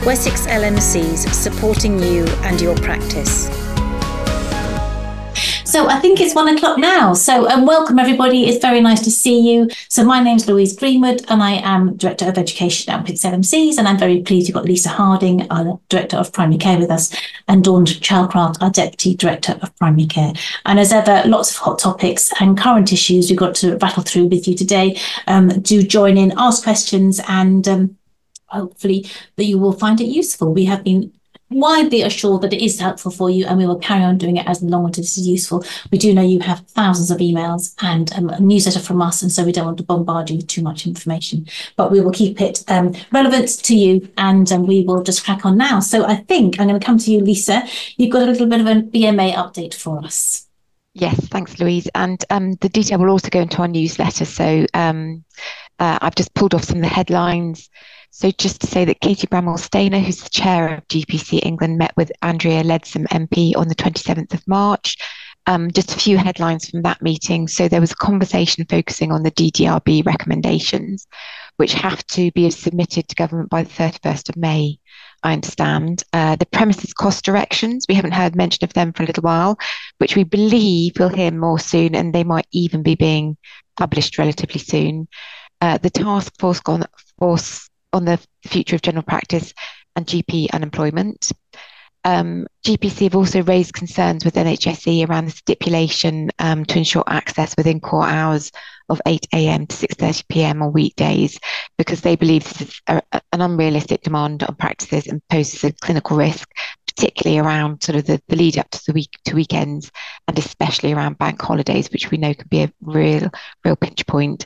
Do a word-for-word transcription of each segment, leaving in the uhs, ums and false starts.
Wessex L M Cs, supporting you and your practice. So I think it's one o'clock now. So um, welcome everybody. It's very nice to see you. So my name's Louise Greenwood and I am Director of Education at Wessex L M Cs, and I'm very pleased you've got Lisa Harding, our Director of Primary Care with us, and Dawn Childcraft, our Deputy Director of Primary Care. And as ever, lots of hot topics and current issues we've got to rattle through with you today. Um, do join in, ask questions, and um, hopefully that you will find it useful. We have been widely assured that it is helpful for you, and we will carry on doing it as long as this is useful. We do know you have thousands of emails and um, a newsletter from us, and so we don't want to bombard you with too much information, but we will keep it um, relevant to you, and um, we will just crack on now. So I think I'm going to come to you, Lisa. You've got a little bit of a B M A update for us. Yes, thanks, Louise. And um, the detail will also go into our newsletter. So um, uh, I've just pulled off some of the headlines. So just to say that Katie Bramwell-Stainer, who's the chair of G P C England, met with Andrea Leadsom M P on the twenty-seventh of March. Um, just a few headlines from that meeting. So there was a conversation focusing on the D D R B recommendations, which have to be submitted to government by the thirty-first of May, I understand. Uh, the premises cost directions, we haven't heard mention of them for a little while, which we believe we'll hear more soon, and they might even be being published relatively soon. Uh, the task force on, force on the future of general practice and G P unemployment. Um, G P C have also raised concerns with N H S E around the stipulation um, to ensure access within core hours of eight a m to six thirty p m on weekdays, because they believe this is a, an unrealistic demand on practices and poses a clinical risk, particularly around sort of the, the lead up to the week to weekends, and especially around bank holidays, which we know can be a real, real pinch point.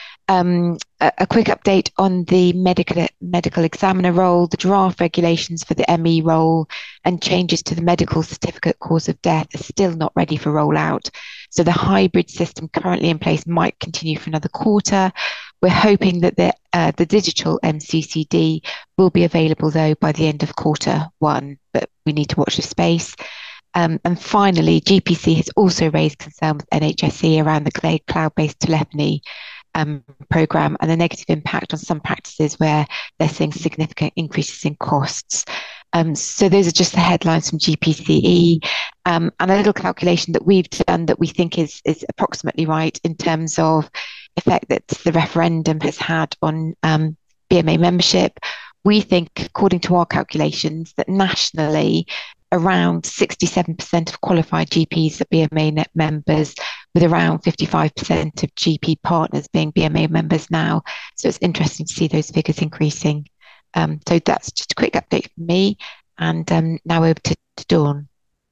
Um, a, a quick update on the medical medical examiner role, the draft regulations for the M E role and changes to the medical certificate cause of death are still not ready for rollout. So the hybrid system currently in place might continue for another quarter. We're hoping that the, uh, the digital M C C D will be available though by the end of quarter one, but we need to watch the space. Um, and finally, G P C has also raised concern with N H S E around the cloud-based telephony Um, programme and the negative impact on some practices where they're seeing significant increases in costs. Um, so those are just the headlines from G P C E, um, and a little calculation that we've done that we think is, is approximately right in terms of effect that the referendum has had on um, B M A membership. We think, according to our calculations, that nationally around sixty-seven percent of qualified G Ps are B M A net members, with around fifty-five percent of G P partners being B M A members now. So it's interesting to see those figures increasing. Um, so that's just a quick update from me. And um, now over to, to Dawn.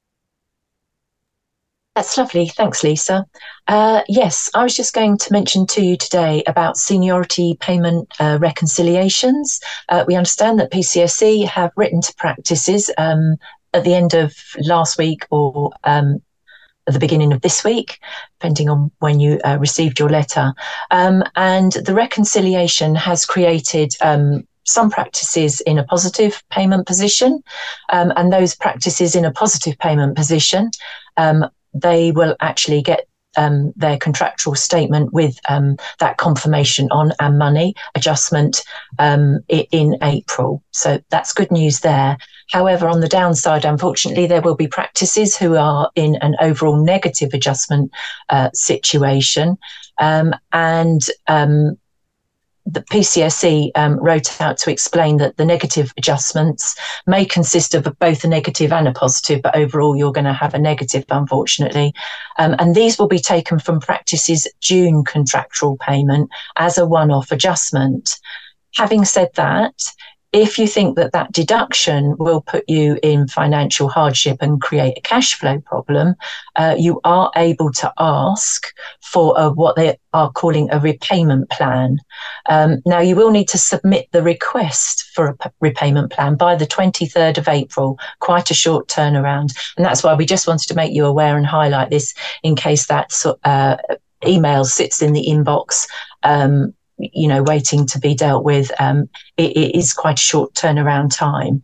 That's lovely. Thanks, Lisa. Uh, yes, I was just going to mention to you today about seniority payment uh, reconciliations. Uh, we understand that P C S E have written to practices um, at the end of last week or um, at the beginning of this week, depending on when you uh, received your letter. Um, and the reconciliation has created um, some practices in a positive payment position, um, and those practices in a positive payment position, um, they will actually get um, their contractual statement with um, that confirmation on and money adjustment um, in April. So that's good news there. However, on the downside, unfortunately, there will be practices who are in an overall negative adjustment uh, situation. Um, and um, the P C S E um, wrote out to explain that the negative adjustments may consist of both a negative and a positive, but overall you're going to have a negative, unfortunately. Um, and these will be taken from practices June contractual payment as a one-off adjustment. Having said that, if you think that that deduction will put you in financial hardship and create a cash flow problem, uh, you are able to ask for a, what they are calling a repayment plan. Um, now, you will need to submit the request for a p- repayment plan by the twenty-third of April, quite a short turnaround. And that's why we just wanted to make you aware and highlight this in case that uh, email sits in the inbox um, you know, waiting to be dealt with. Um, it, it is quite a short turnaround time.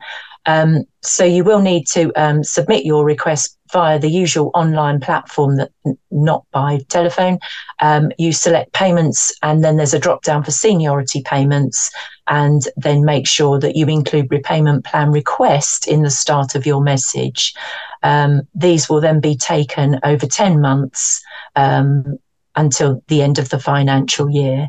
Um, so you will need to um, submit your request via the usual online platform, that not by telephone. Um, you select payments, and then there's a drop down for seniority payments, and then make sure that you include repayment plan request in the start of your message. Um, these will then be taken over ten months um, until the end of the financial year.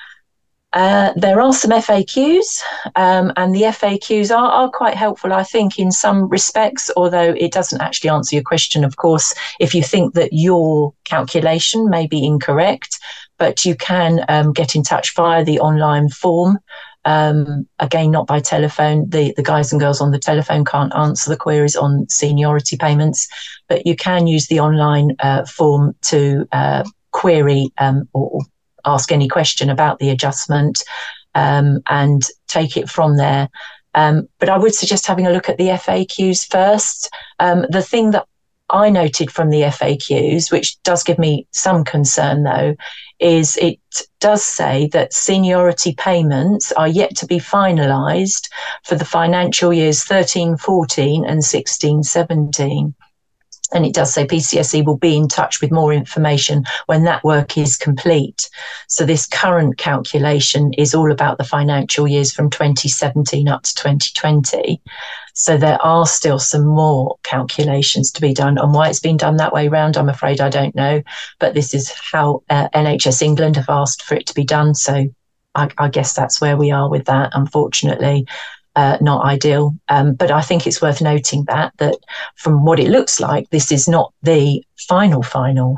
Uh, there are some F A Qs, um, and the F A Qs are, are quite helpful, I think, in some respects, although it doesn't actually answer your question, of course, if you think that your calculation may be incorrect, but you can um, get in touch via the online form. Um, again, not by telephone. The, the guys and girls on the telephone can't answer the queries on seniority payments, but you can use the online uh, form to uh, query um, or ask any question about the adjustment um, and take it from there. Um, but I would suggest having a look at the F A Qs first. Um, the thing that I noted from the F A Qs, which does give me some concern though, is it does say that seniority payments are yet to be finalised for the financial years thirteen fourteen and sixteen seventeen. And it does say P C S E will be in touch with more information when that work is complete. So this current calculation is all about the financial years from twenty seventeen up to twenty twenty. So there are still some more calculations to be done. And why it's been done that way round, I'm afraid I don't know. But this is how uh, N H S England have asked for it to be done. So I, I guess that's where we are with that, unfortunately. Uh, not ideal. Um, but I think it's worth noting that, that from what it looks like, this is not the final, final.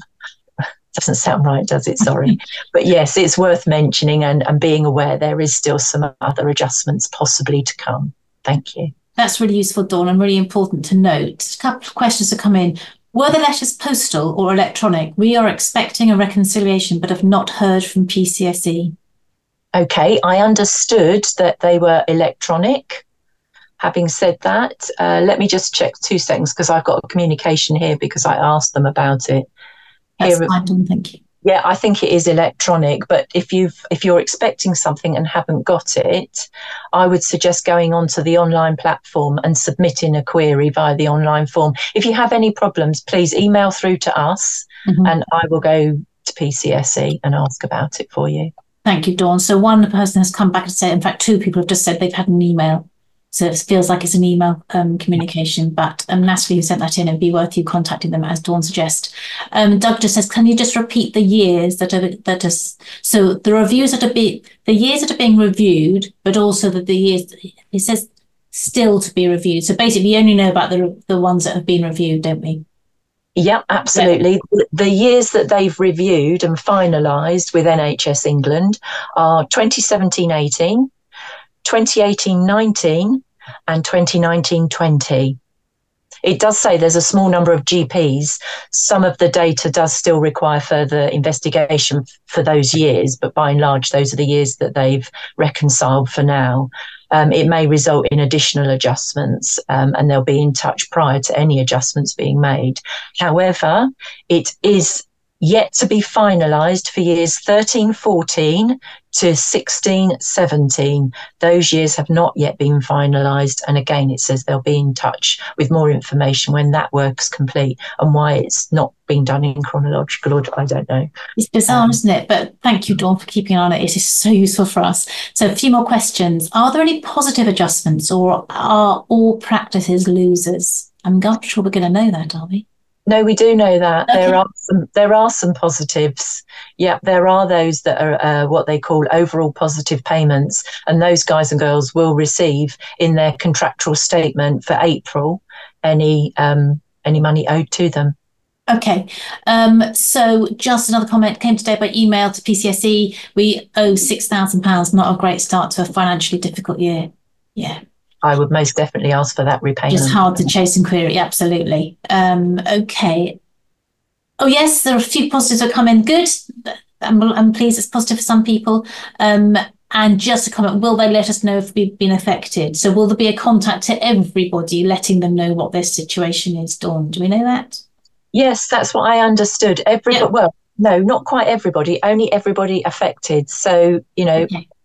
Doesn't sound right, does it? Sorry. But yes, it's worth mentioning and, and being aware there is still some other adjustments possibly to come. Thank you. That's really useful, Dawn, and really important to note. A couple of questions have come in. Were the letters postal or electronic? We are expecting a reconciliation, but have not heard from P C S E. Okay, I understood that they were electronic. Having said that, uh, let me just check two seconds, because I've got a communication here because I asked them about it. That's Here, fine, thank you. Yeah, I think it is electronic, but if you've if you're expecting something and haven't got it, I would suggest going onto the online platform and submitting a query via the online form. If you have any problems, please email through to us, mm-hmm. and I will go to P C S E and ask about it for you. Thank you, Dawn. So one person has come back and said, in fact, two people have just said they've had an email. So it feels like it's an email um, communication, but um, Natalie, who sent that in, it'd be worth you contacting them, as Dawn suggests. Um, Doug just says, can you just repeat the years that are, that are, so the reviews that are being, the years that are being reviewed, but also that the years, it says still to be reviewed. So basically, we only know about the, the ones that have been reviewed, don't we? Yep, absolutely. Yeah. The years that they've reviewed and finalised with N H S England are twenty seventeen eighteen, twenty eighteen nineteen and twenty nineteen twenty. It does say there's a small number of G Ps. Some of the data does still require further investigation for those years, but by and large, those are the years that they've reconciled for now. Um, it may result in additional adjustments, um, and they'll be in touch prior to any adjustments being made. However, it is yet to be finalised for years thirteen fourteen to sixteen seventeen. Those years have not yet been finalised. And again, it says they'll be in touch with more information when that work's complete. And why it's not being done in chronological order, I don't know. It's bizarre, um, isn't it? But thank you, Dawn, for keeping on it. It is so useful for us. So a few more questions. Are there any positive adjustments, or are all practices losers? I'm not sure we're going to know that, are we? No, we do know that. Okay. There are some, there are some positives. Yeah, there are those that are uh, what they call overall positive payments, and those guys and girls will receive in their contractual statement for April any um, any money owed to them. Okay, um, so just another comment came today by email to P C S E. We owe six thousand pounds, not a great start to a financially difficult year. Yeah. I would most definitely ask for that repayment. Just hard to chase and query, absolutely. Um, okay. Oh, yes, there are a few positives that come in. Good. I'm, I'm pleased it's positive for some people. Um, and just a comment, will they let us know if we've been affected? So will there be a contact to everybody letting them know what their situation is, Dawn? Do we know that? Yes, that's what I understood. Everybody, yeah. Well, no, not quite everybody, only everybody affected. So, you know, okay.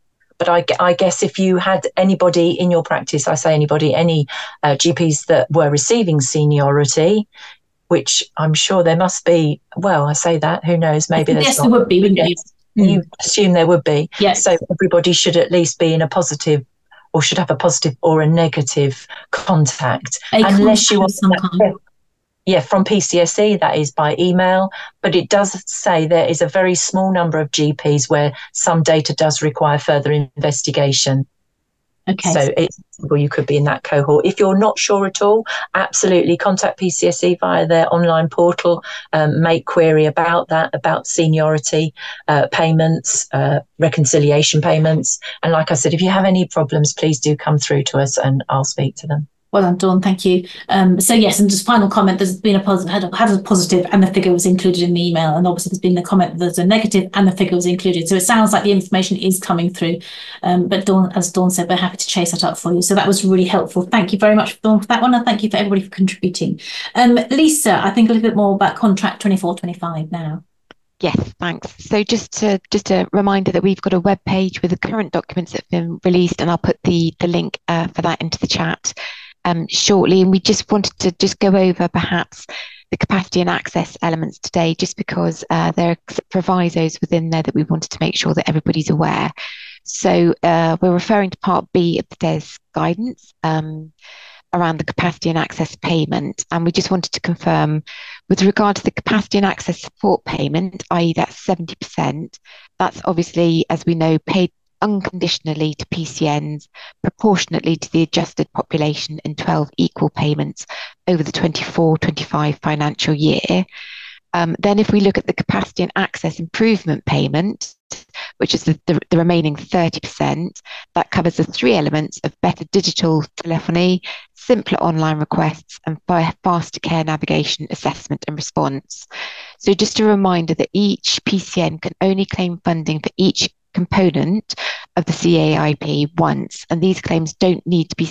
but I, I guess if you had anybody in your practice, I say anybody, any uh, G Ps that were receiving seniority, which I'm sure there must be, well, I say that, who knows, maybe there's yes, not. there would be, wouldn't you? You Mm. assume there would be. Yes. So everybody should at least be in a positive, or should have a positive or a negative contact. A unless you want some that, kind. Yeah, from P C S E, that is by email. But it does say there is a very small number of G Ps where some data does require further investigation. Okay. So it's well, you could be in that cohort. If you're not sure at all, absolutely contact P C S E via their online portal, um, make query about that, about seniority uh, payments, uh, reconciliation payments. And like I said, if you have any problems, please do come through to us and I'll speak to them. Well done, Dawn. Thank you. Um, so yes, and just final comment, there's been a positive, had a, had a positive and the figure was included in the email. And obviously there's been the comment that there's a negative and the figure was included. So it sounds like the information is coming through. Um, but Dawn, as Dawn said, we're happy to chase that up for you. So that was really helpful. Thank you very much, Dawn, for that one. And thank you for everybody for contributing. Um, Lisa, I think a little bit more about contract twenty-four twenty-five now. Yes, thanks. So just to just a reminder that we've got a web page with the current documents that have been released, and I'll put the the link uh, for that into the chat um, shortly. And we just wanted to just go over perhaps the capacity and access elements today, just because uh, there are provisos within there that we wanted to make sure that everybody's aware. So uh, we're referring to Part B of the D E S guidance um, around the capacity and access payment. And we just wanted to confirm with regard to the capacity and access support payment, that is that's seventy percent, that's obviously, as we know, paid unconditionally to P C Ns, proportionately to the adjusted population in twelve equal payments over the twenty-four twenty-five financial year. Um, then if we look at the capacity and access improvement payment, which is the, the, the remaining thirty percent, that covers the three elements of better digital telephony, simpler online requests, and faster care navigation, assessment and response. So just a reminder that each P C N can only claim funding for each component of the C A I P once, and these claims don't need to be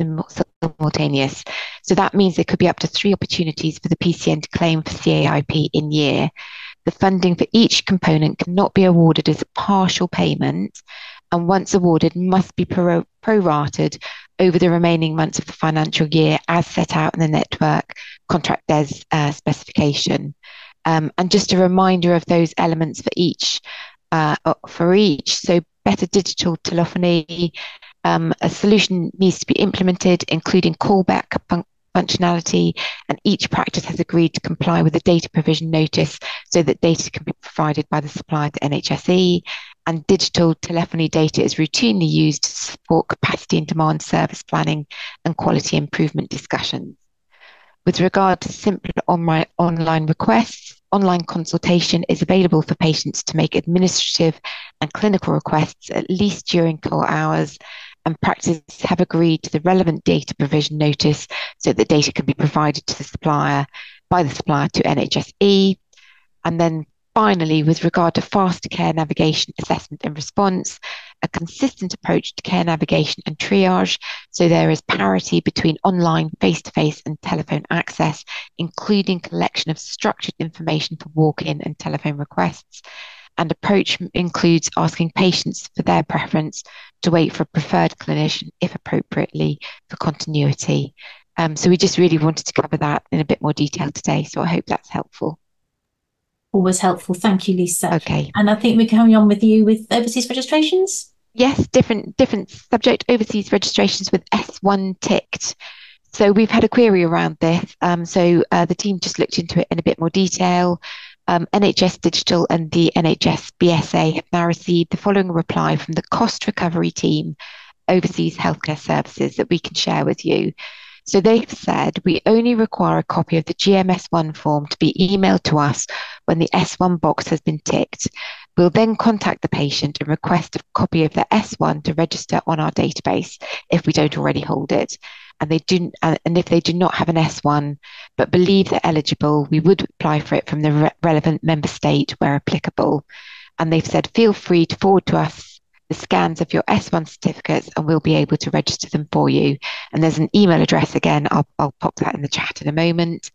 simultaneous. So that means there could be up to three opportunities for the P C N to claim for C A I P in year. The funding for each component cannot be awarded as a partial payment, and once awarded must be pro prorated over the remaining months of the financial year as set out in the network contract D E S uh, specification. Um, and just a reminder of those elements for each Uh, for each. So better digital telephony, um, a solution needs to be implemented, including callback fun functionality, and each practice has agreed to comply with the data provision notice so that data can be provided by the supplier to N H S E, and digital telephony data is routinely used to support capacity and demand service planning and quality improvement discussions. With regard to simpler online, online requests, online consultation is available for patients to make administrative and clinical requests at least during core hours, and practices have agreed to the relevant data provision notice so that data can be provided to the supplier by the supplier to N H S E. And then finally, with regard to faster care navigation, assessment and response, a consistent approach to care navigation and triage, so there is parity between online, face-to-face and telephone access, including collection of structured information for walk-in and telephone requests. And approach includes asking patients for their preference to wait for a preferred clinician, if appropriately, for continuity. Um, so we just really wanted to cover that in a bit more detail today, so I hope that's helpful. Always helpful. Thank you, Lisa. Okay. And I think we're carrying on with you with overseas registrations. Yes, different different subject, overseas registrations with S one ticked. So we've had a query around this. Um, so uh, the team just looked into it in a bit more detail. Um, N H S Digital and the N H S B S A have now received the following reply from the cost recovery team, overseas healthcare services, that we can share with you. So they've said we only require a copy of the G M S one form to be emailed to us when the S one box has been ticked. We'll then contact the patient and request a copy of the S one to register on our database if we don't already hold it. And they do, and if they do not have an S one but believe they're eligible, we would apply for it from the re relevant member state where applicable. And they've said feel free to forward to us the scans of your S one certificates and we'll be able to register them for you. And there's an email address again, I'll, I'll pop that in the chat in a moment.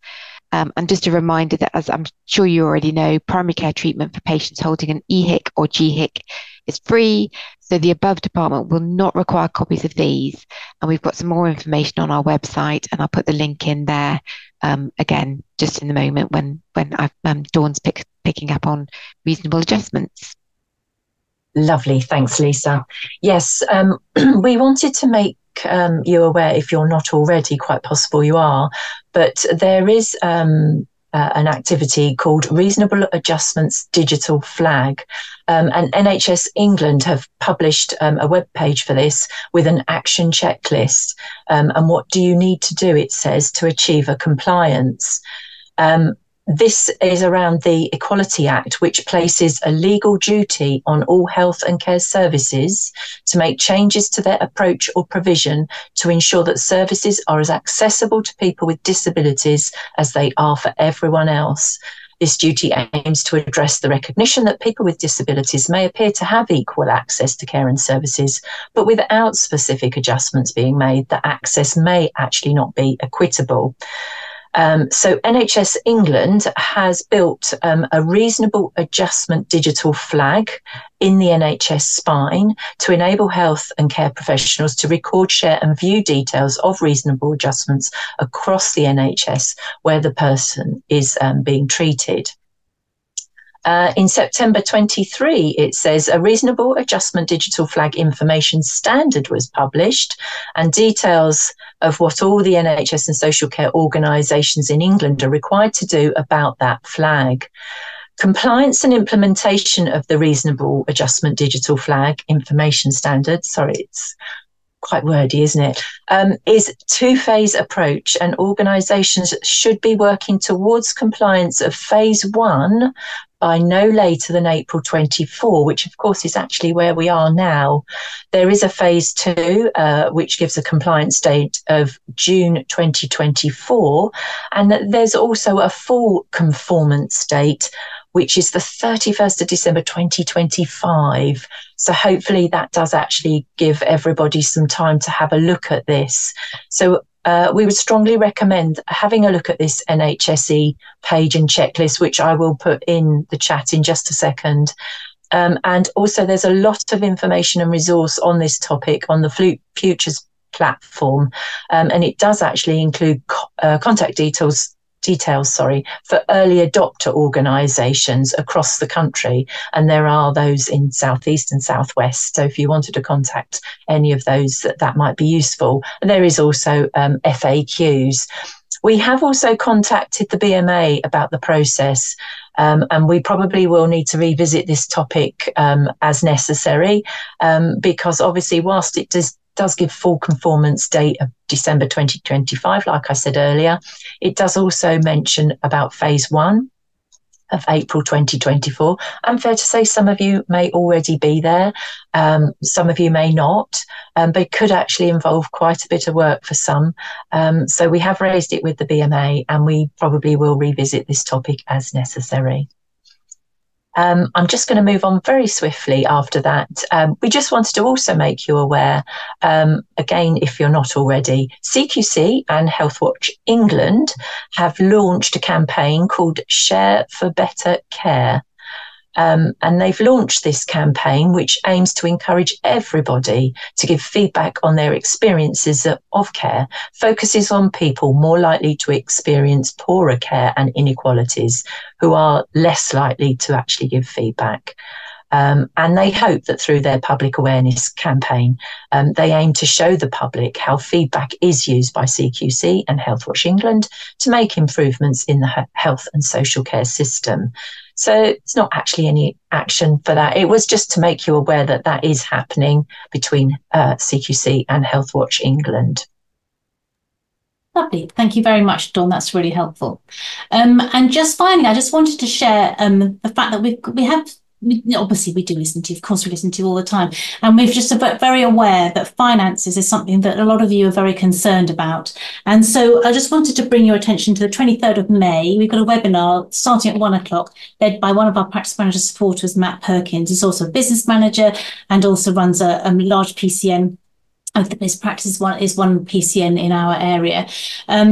Um, and just a reminder that, as I'm sure you already know, primary care treatment for patients holding an E H I C or G H I C is free. So the above department will not require copies of these. And we've got some more information on our website, and I'll put the link in there um, again, just in the moment when, when I've, um, Dawn's pick, picking up on reasonable adjustments. Lovely. Thanks, Lisa. Yes, um, we wanted to make um, you aware, if you're not already, quite possible you are, but there is um, uh, an activity called Reasonable Adjustments Digital Flag. Um, and N H S England have published um, a web page for this with an action checklist. Um, and what do you need to do, it says, to achieve a compliance? Um, This is around the Equality Act, which places a legal duty on all health and care services to make changes to their approach or provision to ensure that services are as accessible to people with disabilities as they are for everyone else. This duty aims to address the recognition that people with disabilities may appear to have equal access to care and services, but without specific adjustments being made, that access may actually not be equitable. Um, so N H S England has built um, a reasonable adjustment digital flag in the N H S spine to enable health and care professionals to record, share and view details of reasonable adjustments across the N H S where the person is um, being treated. Uh, in September twenty-three, it says a reasonable adjustment digital flag information standard was published, and details of what all the N H S and social care organisations in England are required to do about that flag. Compliance and implementation of the reasonable adjustment digital flag information standard, sorry, it's quite wordy, isn't it, um, is two-phase approach, and organisations should be working towards compliance of phase one by no later than April twenty-four, which of course is actually where we are now. There is a phase two, uh, which gives a compliance date of June twenty twenty-four, and there's also a full conformance date, which is the thirty-first of December twenty twenty-five. So hopefully that does actually give everybody some time to have a look at this. So Uh, we would strongly recommend having a look at this N H S E page and checklist, which I will put in the chat in just a second. Um, and also there's a lot of information and resource on this topic on the Futures platform. Um, and it does actually include co uh, contact details details, sorry, for early adopter organisations across the country. And there are those in Southeast and Southwest. So if you wanted to contact any of those, that, that might be useful. And there is also um, F A Qs. We have also contacted the B M A about the process, um, and we probably will need to revisit this topic um, as necessary, um, because obviously whilst it does does give full conformance date of December twenty twenty-five, like I said earlier, it does also mention about phase one of April twenty twenty-four. I'm fair to say some of you may already be there, um, some of you may not, um, but it could actually involve quite a bit of work for some. Um, so we have raised it with the B M A, and we probably will revisit this topic as necessary. Um, I'm just going to move on very swiftly after that. Um, we just wanted to also make you aware, um, again, if you're not already, C Q C and Healthwatch England have launched a campaign called Share for Better Care. Um, and they've launched this campaign, which aims to encourage everybody to give feedback on their experiences of care, focuses on people more likely to experience poorer care and inequalities, who are less likely to actually give feedback. Um, and they hope that through their public awareness campaign, um, they aim to show the public how feedback is used by C Q C and Healthwatch England to make improvements in the health and social care system. So it's not actually any action for that. It was just to make you aware that that is happening between uh, C Q C and Healthwatch England. Lovely. Thank you very much, Dawn. That's really helpful. Um, and just finally, I just wanted to share um, the fact that we we have We, obviously we do listen to, of course we listen to all the time, and we're just very aware that finances is something that a lot of you are very concerned about. And so I just wanted to bring your attention to the twenty-third of May. We've got a webinar starting at one o'clock, led by one of our practice manager supporters, Matt Perkins. He's also a business manager and also runs a, a large P C N. I think this practice is one, is one P C N in our area. Um,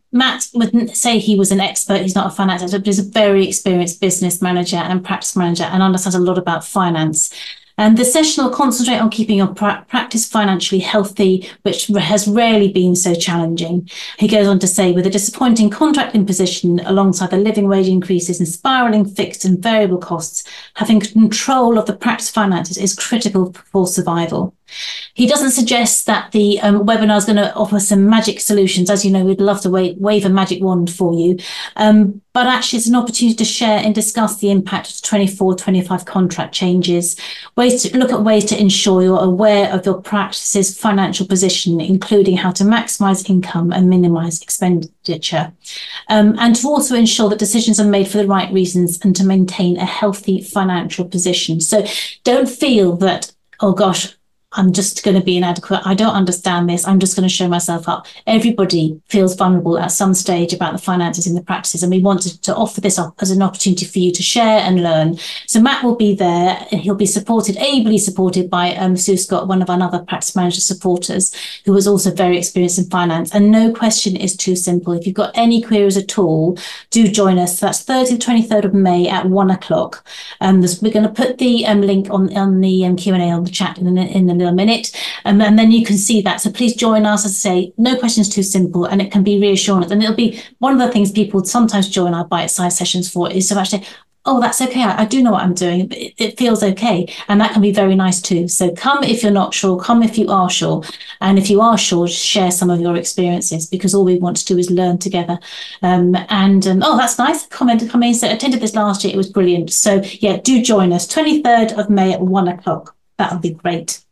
Matt wouldn't say he was an expert, he's not a finance expert, but he's a very experienced business manager and practice manager and understands a lot about finance. And the session will concentrate on keeping your pra- practice financially healthy, which has rarely been so challenging. He goes on to say, with a disappointing contracting position alongside the living wage increases and spiralling fixed and variable costs, having control of the practice finances is critical for survival. He doesn't suggest that the um, webinar is going to offer some magic solutions. As you know, we'd love to wave, wave a magic wand for you. Um, but actually, it's an opportunity to share and discuss the impact of twenty-four twenty-five contract changes, ways to look at ways to ensure you're aware of your practice's financial position, including how to maximise income and minimise expenditure, um, and to also ensure that decisions are made for the right reasons and to maintain a healthy financial position. So don't feel that, oh gosh, I'm just going to be inadequate. I don't understand this. I'm just going to show myself up. Everybody feels vulnerable at some stage about the finances in the practices, and we wanted to offer this up as an opportunity for you to share and learn. So Matt will be there, and he'll be supported, ably supported by um, Sue Scott, one of our other practice manager supporters, who is also very experienced in finance. And no question is too simple. If you've got any queries at all, do join us. So that's Thursday, the twenty-third of May at one o'clock. Um, we're going to put the um, link on, on the um, Q and A on the chat in, in the a minute, um, and then you can see that. So please join us. As I say, no questions too simple, and it can be reassuring. And it'll be one of the things people sometimes join our bite-sized sessions for, is to actually, oh, that's okay. I, I do know what I'm doing. But it, it feels okay, and that can be very nice too. So come if you're not sure. Come if you are sure, and if you are sure, share some of your experiences, because all we want to do is learn together. Um, and um, oh, that's nice. Comment coming. So attended this last year. It was brilliant. So yeah, do join us. twenty-third of May at one o'clock. That would be great.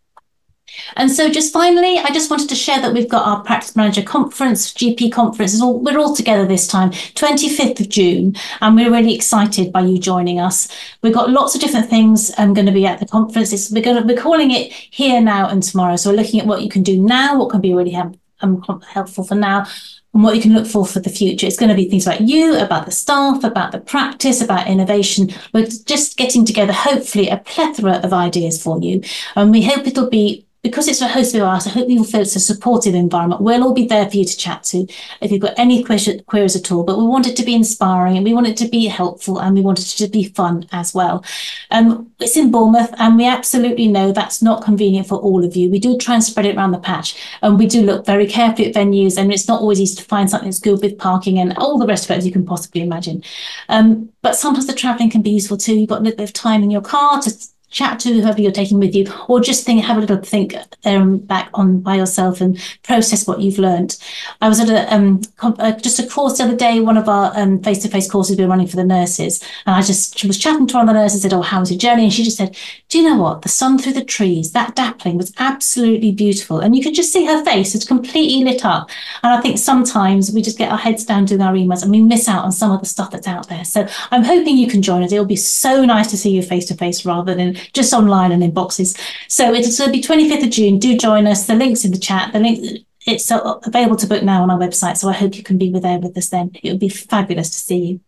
And so just finally, I just wanted to share that we've got our Practice Manager Conference, G P Conference. All, we're all together this time, twenty-fifth of June, and we're really excited by you joining us. We've got lots of different things um, going to be at the conference. It's, we're, going to, we're calling it Here, Now and Tomorrow. So we're looking at what you can do now, what can be really help, um, helpful for now, and what you can look for for the future. It's going to be things about you, about the staff, about the practice, about innovation. We're just getting together, hopefully, a plethora of ideas for you. And we hope it'll be, because it's a host of ours, I hope you'll feel it's a supportive environment. We'll all be there for you to chat to if you've got any queries at all. But we want it to be inspiring, and we want it to be helpful, and we want it to be fun as well. Um, it's in Bournemouth, and we absolutely know that's not convenient for all of you. We do try and spread it around the patch, and we do look very carefully at venues, and it's not always easy to find something that's good with parking and all the rest of it, as you can possibly imagine. Um, but sometimes the travelling can be useful too. You've got a little bit of time in your car to chat to whoever you're taking with you, or just think, have a little think um, back on by yourself and process what you've learned. I was at a um, uh, just a course the other day, one of our um, face-to-face courses we've been running for the nurses, and I just was chatting to one of the nurses, said, oh, how was your journey? And she just said, do you know what? The sun through the trees, that dappling was absolutely beautiful. And you could just see her face, it's completely lit up. And I think sometimes we just get our heads down doing our emails and we miss out on some of the stuff that's out there. So I'm hoping you can join us. It'll be so nice to see you face-to-face rather than just online and in boxes. So it's going to be twenty-fifth of June. Do join us. The link's in the chat. The link, it's available to book now on our website. So I hope you can be there with us then. It would be fabulous to see you.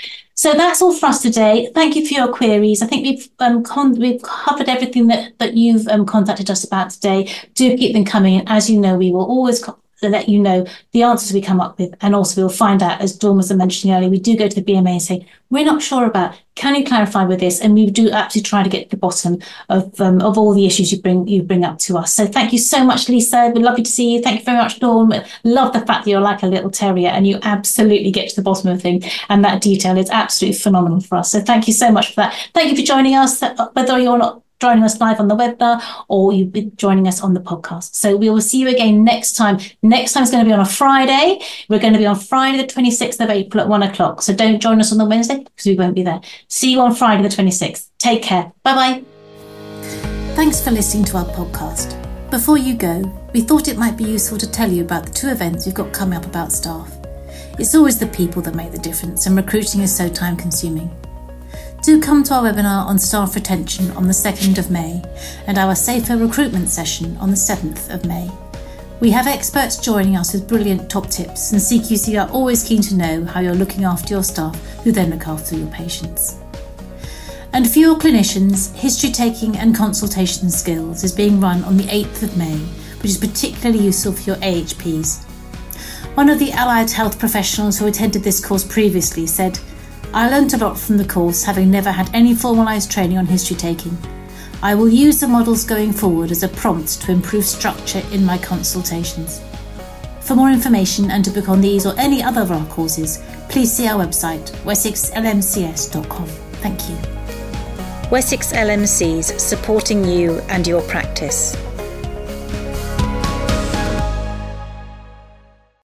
So that's all for us today. Thank you for your queries. I think we've um, con- we've covered everything that, that you've um, contacted us about today. Do keep them coming. And as you know, we will always co- let you know the answers we come up with. And also we'll find out, as Dawn was mentioning earlier, we do go to the B M A and say, we're not sure about, can you clarify with this? And we do actually try to get to the bottom of um, of all the issues you bring you bring up to us. So thank you so much, Lisa. We're lovely to see you. Thank you very much, Dawn. Love the fact that you're like a little terrier and you absolutely get to the bottom of the thing. And that detail is absolutely phenomenal for us. So thank you so much for that. Thank you for joining us, whether you're not joining us live on the webinar or you've been joining us on the podcast. So we will see you again next time. Next time is going to be on a Friday. We're going to be on Friday the twenty-sixth of April at one o'clock. So don't join us on the Wednesday because we won't be there. See you on Friday the twenty-sixth. Take care. Bye-bye. Thanks for listening to our podcast. Before you go, we thought it might be useful to tell you about the two events we've got coming up about staff. It's always the people that make the difference, and recruiting is so time consuming. Do come to our webinar on staff retention on the second of May and our Safer Recruitment session on the seventh of May. We have experts joining us with brilliant top tips, and C Q C are always keen to know how you're looking after your staff who then look after your patients. And for your clinicians, history taking and consultation skills is being run on the eighth of May, which is particularly useful for your A H Ps. One of the allied health professionals who attended this course previously said, "I learnt a lot from the course, having never had any formalised training on history taking. I will use the models going forward as a prompt to improve structure in my consultations." For more information and to book on these or any other of our courses, please see our website, wessex l m c s dot com. Thank you. Wessex L M Cs, supporting you and your practice.